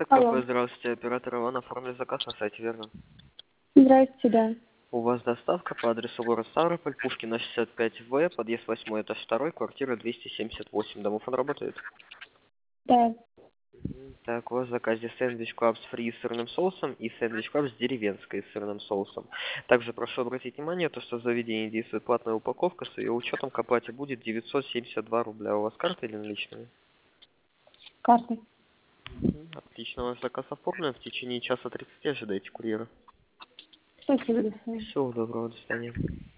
Так, Алло. кафе, здравствуйте, оператор Иван, оформили заказ на сайте, верно? Здрасте, да. У вас доставка по адресу город Ставрополь, Пушкина 65В, подъезд 8, этаж 2, квартира 278. Домофон работает? Да. Так, у вас в заказе сэндвич крабс фри с сырным соусом и сэндвич крабс деревенской с сырным соусом. Также прошу обратить внимание, то, что в заведении действует платная упаковка, с ее учетом к оплате будет 972 рубля. У вас карта или наличные? Карта. Отлично, ваш заказ оформлен. В течение часа 30 ожидайте курьера. Спасибо, до свидания. Всего доброго, до свидания.